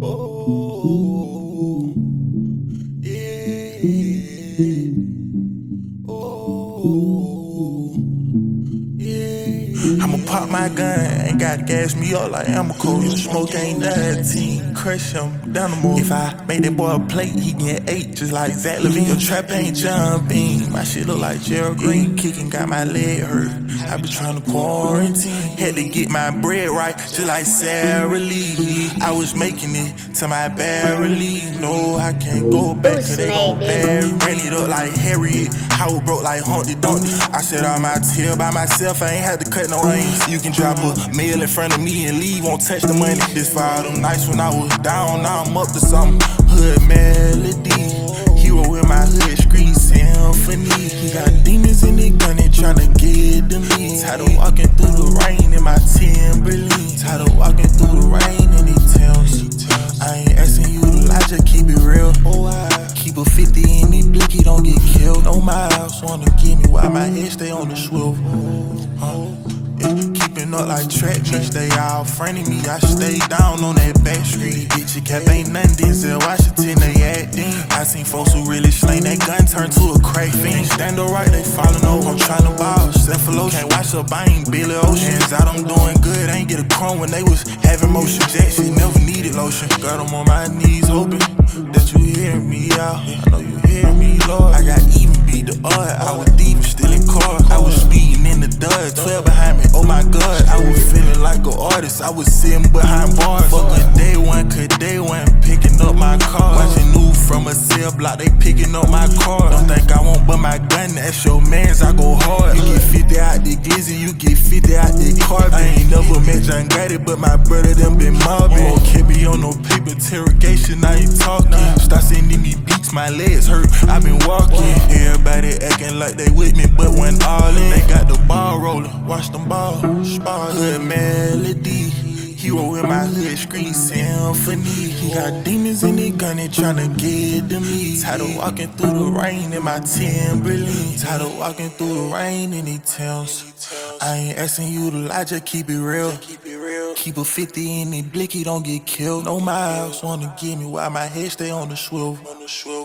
Oh, yeah. Oh, yeah. I'ma pop my gun, ain't gotta gas me up like Amoco. Your smoke ain't nothing, crush him down the move. If I make that boy a plate, he get 8 just like Zach Levine. Your trap ain't jumping, my shit look like Gerald Green. Kicking got my leg hurt, I been trying to quarantine. Had to get my bread right, just like Sarah Lee. I was making it to my barely. No, I can't go back, cause they gon' bury. Ran it up like Harriet, I was broke like Humpty Dumpty. I said all my tail by myself, I ain't had to cut no onions. You can drop a meal in front of me and leave, won't touch the money. This fire them nights when I was down, now I'm up to something. Hood melody, hero in my hood, street symphony. He got demons in the gun, they tryna get to me. Tired of walking through the rain in my Timberland. Tired of walking through the rain in these towns. I ain't asking you to lie, just keep it real. Oh, I keep a 50 in the blicky, don't get killed. No miles, wanna give me while my head stay on the swivel. Keeping up like track meets, they all fronting me. I stay down on that back street. Bitch, your cap ain't nothing, Denzel Washington, they acting. I seen folks who really slang that gun turn to a crack fiend. Stand alright, they falling over, I'm tryna ball. Cephalo, can't watch up, I ain't Billy Ocean. Hands out, I'm doing good, I ain't get a crumb when they was having motion. Jackson never needed lotion. Got them on my knees open, that you hear me out. I know you hear me, Lord. I got even beat the odd, I was deep, still in car. I was speeding in the dud, 12 behind me, oh my God. I was feeling like an artist, I was sitting behind bars. Fuck a day one, cause day one picking up my car. Watching new from a cell block, they picking up my car. Don't think I won't but my gun, that's your mans, I go hard. You get 50 out the glizzy, you get 50 out the carbon. I ain't never met John Grady, but my brother them been mobbing. Oh, can't be on no paper interrogation, I ain't talking. Start sending me beats, my legs hurt, I been walking. Everybody acting like they with me, but when all in, they got the ball rolling, watch them ball. Hood melody, hero in my hood, street symphony. He got demons in the gun, they tryna get to me. Tired of walking through the rain in my Timberland. Tired of walking through the rain in these towns. I ain't asking you to lie, just keep it real. Keep a 50 in the blicky, don't get killed. No miles, wanna give me while my head stay on the swivel.